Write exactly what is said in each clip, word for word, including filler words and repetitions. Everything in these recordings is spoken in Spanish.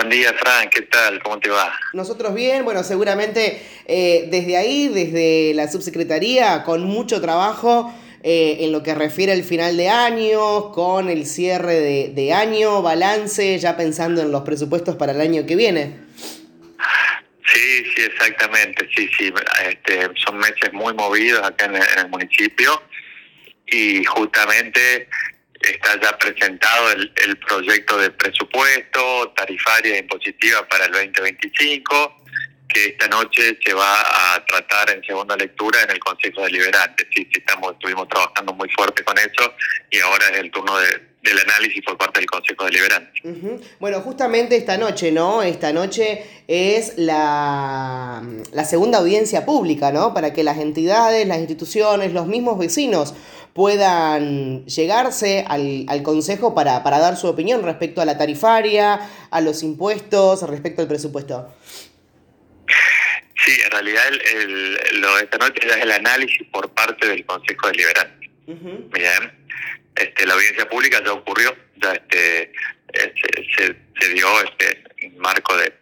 Buen día, Fran, ¿qué tal? ¿Cómo te va? Nosotros bien, bueno, seguramente eh, desde ahí, desde la subsecretaría, con mucho trabajo eh, en lo que refiere al final de año, con el cierre de, de año, balance, ya pensando en los presupuestos para el año que viene. Sí, sí, exactamente, sí, sí, este, son meses muy movidos acá en el, en el municipio y justamente está ya presentado el, el proyecto de presupuesto, tarifaria e impositiva para el veinte veinticinco, que esta noche se va a tratar en segunda lectura en el Consejo Deliberante. Sí, sí, estamos, estuvimos trabajando muy fuerte con eso y ahora es el turno de, del análisis por parte del Consejo Deliberante. Ujú. Bueno, justamente esta noche, ¿no? Esta noche es la, la segunda audiencia pública, ¿no? Para que las entidades, las instituciones, los mismos vecinos puedan llegarse al, al Consejo para, para dar su opinión respecto a la tarifaria, a los impuestos, respecto al presupuesto. Sí, en realidad el, el, lo de esta noche ya es el análisis por parte del Consejo Deliberante. Ujú. Bien, este, la audiencia pública ya ocurrió, ya este, eh, se, se, se dio este marco de,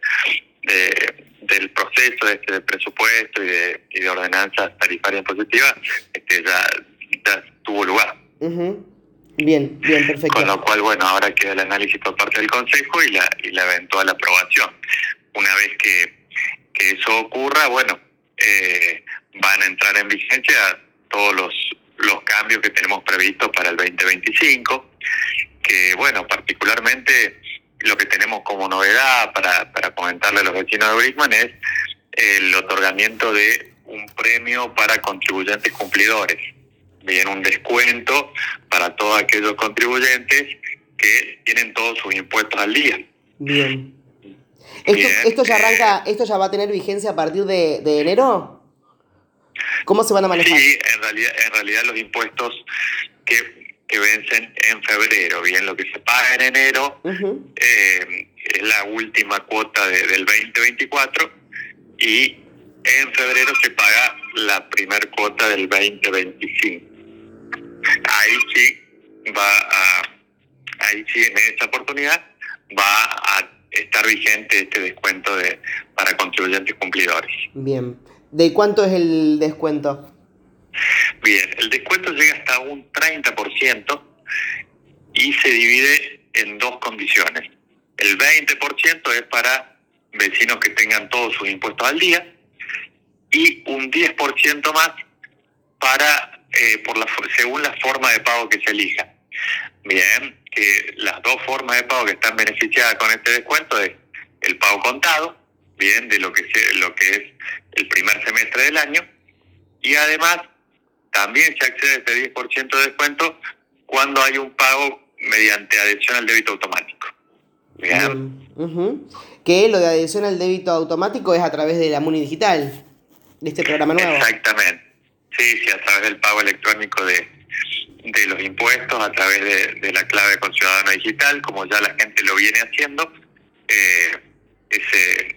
de del proceso este de presupuesto y de, y de ordenanzas tarifarias positivas, este, ya, ya tuvo lugar. Ujú. Bien, bien, Con perfecto. lo cual, bueno, ahora queda el análisis por parte del Consejo y la, y la eventual aprobación. Una vez que, que eso ocurra, bueno, eh, van a entrar en vigencia todos los, los cambios que tenemos previstos para el veinte veinticinco, que, bueno, particularmente lo que tenemos como novedad para, para comentarle a los vecinos de Brisman es el otorgamiento de un premio para contribuyentes cumplidores. Bien, un descuento para todos aquellos contribuyentes que tienen todos sus impuestos al día. Bien. ¿Esto, Bien, esto ya eh, arranca, esto ya va a tener vigencia a partir de, de enero? ¿Cómo se van a manejar? sí, en realidad, en realidad los impuestos que, que vencen en febrero, bien, lo que se paga en enero Ujú. eh, es la última cuota de, del veinte veinticuatro y en febrero se paga la primer cuota del veinte veinticinco. Ahí sí va a, ahí sí en esta oportunidad va a estar vigente este descuento de para contribuyentes cumplidores. Bien. ¿De cuánto es el descuento? Bien, el descuento llega hasta un treinta por ciento y se divide en dos condiciones. El veinte por ciento es para vecinos que tengan todos sus impuestos al día y un diez por ciento más para eh, por la según la forma de pago que se elija. Bien, que las dos formas de pago que están beneficiadas con este descuento es el pago contado, bien, de lo que se, lo que es el primer semestre del año, y además también se accede a este diez por ciento de descuento cuando hay un pago mediante adhesión al débito automático. Bien. Bien. Ujú. Que lo de adhesión al débito automático es a través de la MUNI Digital, de este programa nuevo. Exactamente. Sí, sí, a través del pago electrónico de, de los impuestos, a través de, de la clave con Ciudadano Digital, como ya la gente lo viene haciendo, eh, ese,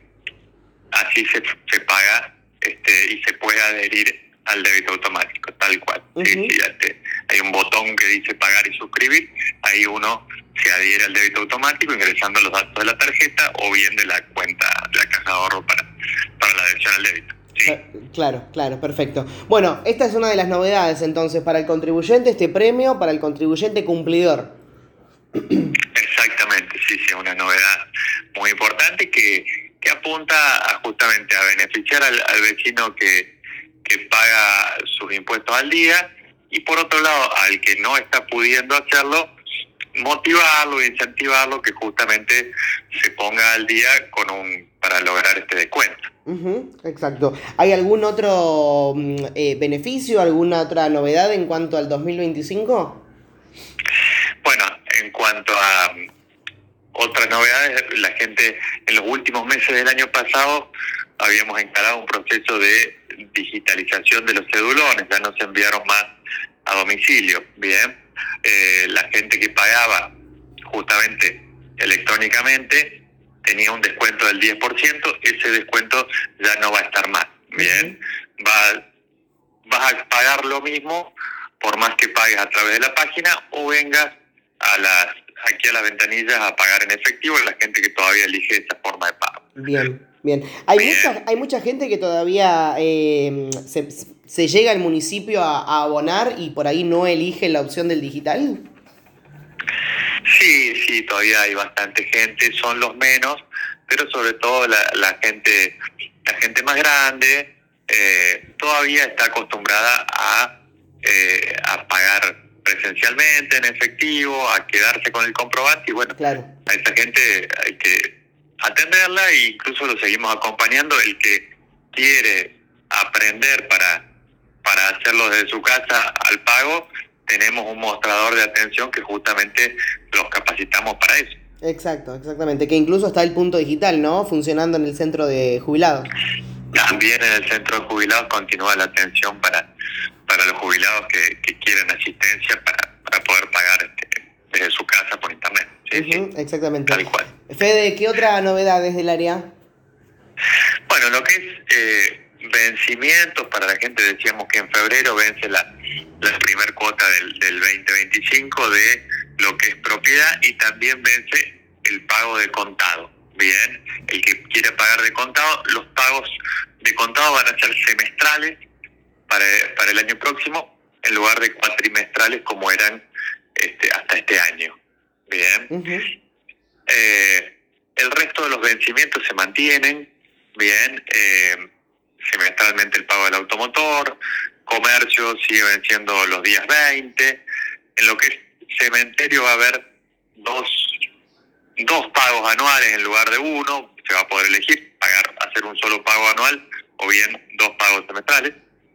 así se, se paga este, y se puede adherir al débito automático, tal cual. Sí, sí, Ujú. este, hay un botón que dice pagar y suscribir, ahí uno se adhiere al débito automático ingresando los datos de la tarjeta o bien de la cuenta de la caja de ahorro para, para la adhesión al débito. Sí. Per- Claro, claro, perfecto. Bueno, esta es una de las novedades entonces para el contribuyente, este premio para el contribuyente cumplidor. Exactamente, sí, sí, una novedad muy importante que, que apunta a, justamente a beneficiar al, al vecino que, que paga sus impuestos al día y por otro lado al que no está pudiendo hacerlo, motivarlo, incentivarlo que justamente se ponga al día con un para lograr este descuento. Ujú, exacto. ¿Hay algún otro mm, eh, beneficio, alguna otra novedad en cuanto al dos mil veinticinco? Bueno, en cuanto a um, otras novedades, la gente en los últimos meses del año pasado habíamos encarado un proceso de digitalización de los cedulones, ya no se enviaron más a domicilio, bien. Eh, la gente que pagaba justamente electrónicamente tenía un descuento del diez por ciento, ese descuento ya no va a estar más, Ujú. bien. Va, vas a pagar lo mismo por más que pagues a través de la página o vengas a las aquí a las ventanillas a pagar en efectivo, la gente que todavía elige esa forma de pago. Bien, bien. Hay Bien. mucha, hay mucha gente que todavía eh, se, se llega al municipio a, a abonar y por ahí no elige la opción del digital. Sí, sí, todavía hay bastante gente, son los menos, pero sobre todo la, la gente, la gente más grande eh, todavía está acostumbrada a, eh, a pagar presencialmente, en efectivo, a quedarse con el comprobante, y bueno, Claro. a esa gente hay que atenderla e incluso lo seguimos acompañando. El que quiere aprender para, para hacerlo desde su casa al pago, tenemos un mostrador de atención que justamente los capacitamos para eso. Exacto, exactamente. Que incluso está el punto digital, ¿no? Funcionando en el centro de jubilados. También en el centro de jubilados continúa la atención para, para los jubilados que, que quieren asistencia para, para poder pagar este, desde su casa por internet. Sí, Uh-huh, sí, exactamente. tal cual. Fede, ¿qué otra novedad desde el área? Bueno, lo que es eh, vencimientos para la gente, decíamos que en febrero vence la, la primer cuota del, del veinte veinticinco de lo que es propiedad, y también vence el pago de contado. Bien, el que quiere pagar de contado, los pagos de contado van a ser semestrales para, para el año próximo, en lugar de cuatrimestrales como eran este, hasta este año. Bien. Uh-huh. Eh, el resto de los vencimientos se mantienen. Bien, eh, semestralmente el pago del automotor, comercio sigue venciendo los días veinte. En lo que es cementerio va a haber dos, dos pagos anuales en lugar de uno. Se va a poder elegir pagar, hacer un solo pago anual o bien dos pagos semestrales.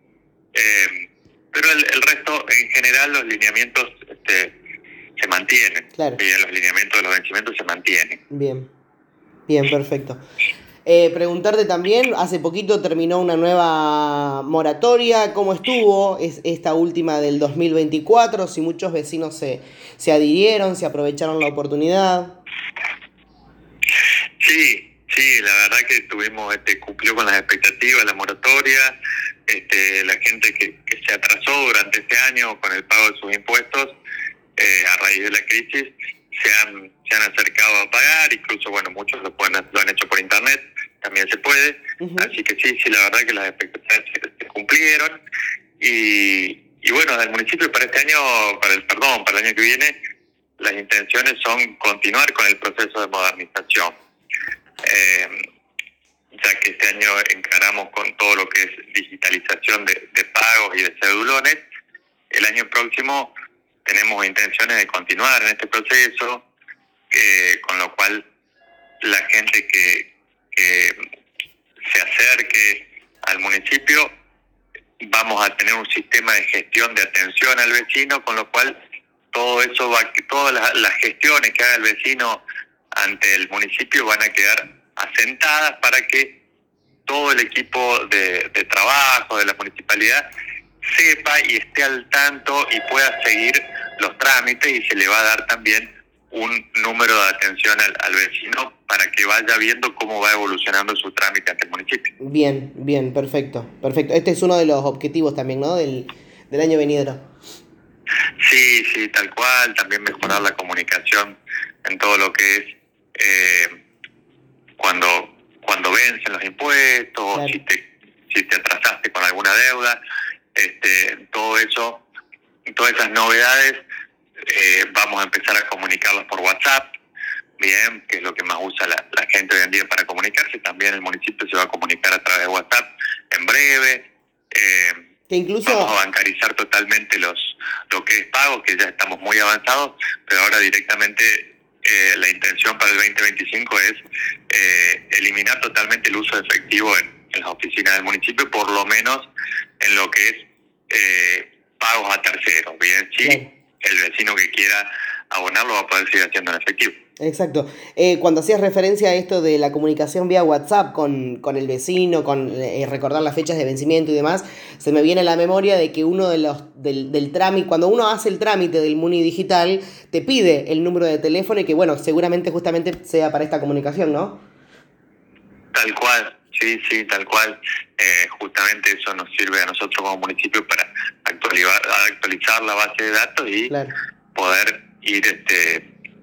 Eh, pero el, el resto, en general, los lineamientos este, se mantienen. Claro. Bien, los lineamientos de los vencimientos se mantienen. Bien, bien, perfecto. Eh, preguntarte también, hace poquito terminó una nueva moratoria, ¿cómo estuvo es esta última del dos mil veinticuatro? Si muchos vecinos se, se adhirieron, se aprovecharon la oportunidad. Sí, sí, la verdad que tuvimos, este, cumplió con las expectativas la moratoria. Este, la gente que, que se atrasó durante este año con el pago de sus impuestos eh, a raíz de la crisis se han, se han acercado a pagar, incluso bueno, muchos lo, pueden, lo han hecho por internet, también se puede. Uh-huh. Así que sí, sí, la verdad que las expectativas se, se cumplieron, y, y bueno, del municipio para este año, para el perdón, para el año que viene, las intenciones son continuar con el proceso de modernización. Eh, ya que este año encaramos con todo lo que es digitalización de, de pagos y de cedulones. El año próximo tenemos intenciones de continuar en este proceso, eh, con lo cual la gente que, que se acerque al municipio, vamos a tener un sistema de gestión de atención al vecino, con lo cual todo eso va, todas las, las gestiones que haga el vecino ante el municipio van a quedar asentadas para que todo el equipo de, de trabajo de la municipalidad sepa y esté al tanto y pueda seguir los trámites, y se le va a dar también un número de atención al, al vecino para que vaya viendo cómo va evolucionando su trámite ante el municipio. Bien, bien, perfecto, perfecto. Este es uno de los objetivos también, ¿no? Del, del año venidero. Sí, sí, tal cual. También mejorar la comunicación en todo lo que es eh, cuando cuando vencen los impuestos, claro. si te si te atrasaste con alguna deuda, este, todo eso, todas esas novedades eh, vamos a empezar a comunicarlas por WhatsApp, bien, que es lo que más usa la, la gente hoy en día para comunicarse. También el municipio se va a comunicar a través de WhatsApp en breve. Eh, que incluso vamos a bancarizar totalmente los lo que es pago, que ya estamos muy avanzados, pero ahora directamente eh, la intención para el veinte veinticinco es eh, eliminar totalmente el uso de efectivo en, en las oficinas del municipio, por lo menos en lo que es eh, pagos a terceros, bien, sí, claro. El vecino que quiera abonarlo va a poder seguir haciendo en efectivo. Exacto. Eh, cuando hacías referencia a esto de la comunicación vía WhatsApp con, con el vecino, con eh, recordar las fechas de vencimiento y demás, se me viene a la memoria de que uno de los del, del trámite, cuando uno hace el trámite del Muni Digital, te pide el número de teléfono y que, bueno, seguramente justamente sea para esta comunicación, ¿no? Tal cual, sí, sí, tal cual. Eh, justamente eso nos sirve a nosotros como municipio para actualizar, actualizar la base de datos y claro. poder ir este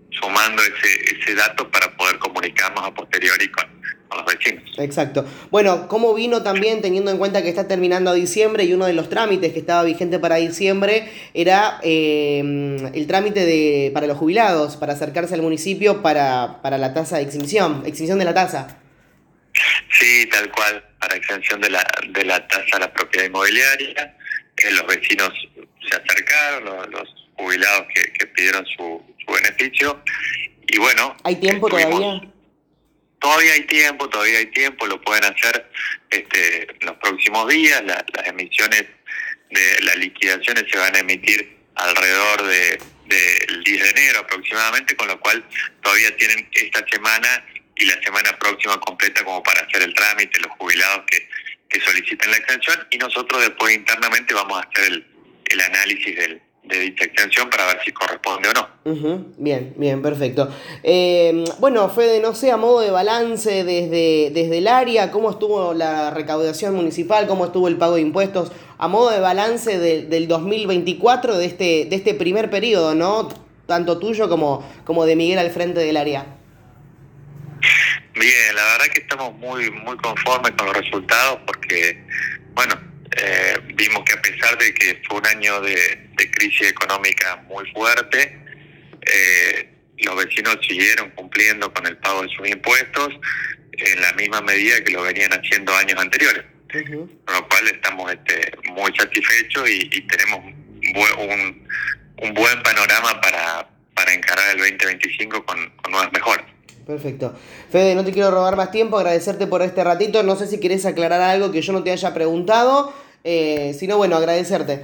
sumando ese, ese dato para poder comunicarnos a posteriori con, con los vecinos. Exacto. Bueno, ¿cómo vino también teniendo en cuenta que está terminando diciembre y uno de los trámites que estaba vigente para diciembre era eh, el trámite de para los jubilados, para acercarse al municipio para, para la tasa de extinción, extinción de la tasa? Sí, tal cual, para exención de la, de la tasa a la propiedad inmobiliaria. Eh, los vecinos se acercaron, los, los jubilados que, que pidieron su, su beneficio. Y bueno, ¿Hay tiempo estuvimos, todavía? Todavía hay tiempo, todavía hay tiempo, lo pueden hacer este, en los próximos días. La, las emisiones de las liquidaciones se van a emitir alrededor de del diez de enero aproximadamente, con lo cual todavía tienen esta semana y la semana próxima completa como para hacer el trámite, los jubilados que, que soliciten la extensión, y nosotros después internamente vamos a hacer el, el análisis del, de dicha extensión para ver si corresponde o no. Uh-huh. Bien, bien, perfecto. Eh, bueno, Fede, no sé, a modo de balance desde, desde el área, ¿cómo estuvo la recaudación municipal? ¿Cómo estuvo el pago de impuestos? A modo de balance de, del dos mil veinticuatro, de este, de este primer periodo, ¿no? Tanto tuyo como, como de Miguel al frente del área. Bien, la verdad que estamos muy muy conformes con los resultados porque, bueno, eh, vimos que a pesar de que fue un año de, de crisis económica muy fuerte, eh, los vecinos siguieron cumpliendo con el pago de sus impuestos en la misma medida que lo venían haciendo años anteriores. Uh-huh. Con lo cual estamos este, muy satisfechos y, y tenemos un, un, un buen panorama para, para encarar el veinte veinticinco con, con nuevas mejoras. Perfecto. Fede, no te quiero robar más tiempo, agradecerte por este ratito. No sé si querés aclarar algo que yo no te haya preguntado, eh, sino bueno, agradecerte.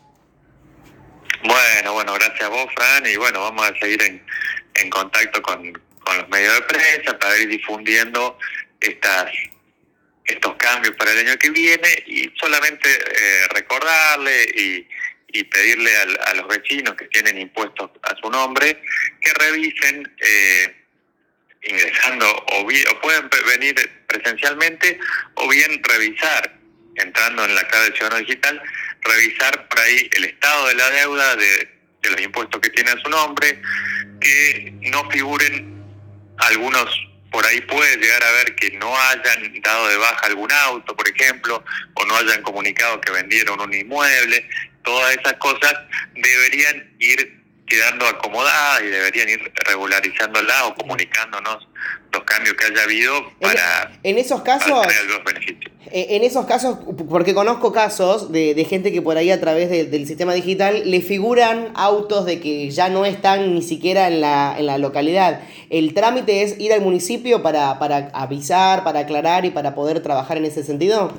Bueno, bueno, gracias a vos, Fran, y bueno, vamos a seguir en, en contacto con, con los medios de prensa para ir difundiendo estas estos cambios para el año que viene y solamente eh, recordarle y, y pedirle a, a los vecinos que tienen impuestos a su nombre que revisen eh, ingresando o, bien, o pueden venir presencialmente o bien revisar, entrando en la clave del ciudadano digital, revisar por ahí el estado de la deuda de, de los impuestos que tiene a su nombre, que no figuren algunos, por ahí puede llegar a ver que no hayan dado de baja algún auto, por ejemplo, o no hayan comunicado que vendieron un inmueble. Todas esas cosas deberían ir quedando acomodadas y deberían ir regularizándola o comunicándonos los cambios que haya habido para, en, en esos casos, para tener los beneficios. En esos casos, porque conozco casos de, de gente que por ahí a través de, del sistema digital le figuran autos de que ya no están ni siquiera en la, en la localidad. ¿El trámite es ir al municipio para, para avisar, para aclarar y para poder trabajar en ese sentido?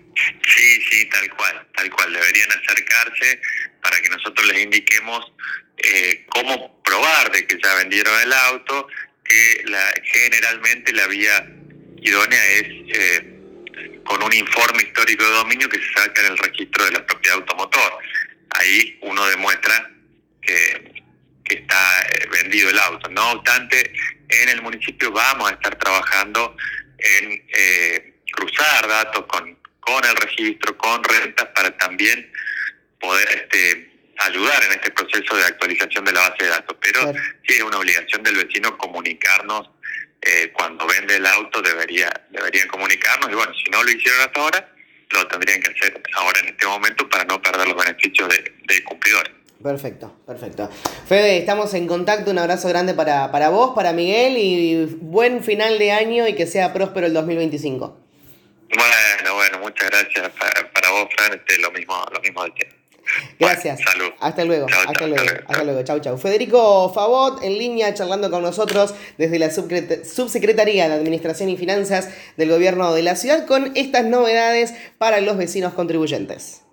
Sí, sí, tal cual, tal cual. Deberían acercarse para que nosotros les indiquemos eh, cómo probar de que ya vendieron el auto, que la, generalmente la vía idónea es eh, con un informe histórico de dominio que se saca en el registro de la propiedad automotor. Ahí uno demuestra que, que está eh, vendido el auto. No obstante, en el municipio vamos a estar trabajando en eh, cruzar datos con, con el registro, con rentas, para también poder este, ayudar en este proceso de actualización de la base de datos. Pero claro, sí es una obligación del vecino comunicarnos. Eh, cuando vende el auto debería deberían comunicarnos y bueno, si no lo hicieron hasta ahora, lo tendrían que hacer ahora en este momento para no perder los beneficios de, de cumplidores. Perfecto, perfecto. Fede, estamos en contacto, un abrazo grande para, para vos, para Miguel y buen final de año y que sea próspero el dos mil veinticinco. Bueno, bueno, muchas gracias para, para vos, Fran, este, lo mismo, lo mismo de ti. Gracias. Bueno, salud. Hasta luego. Chau, hasta, chau, luego. hasta luego. Hasta luego. Chau, chau. Federico Favot en línea charlando con nosotros desde la Subsecretaría de Administración y Finanzas del Gobierno de la Ciudad con estas novedades para los vecinos contribuyentes.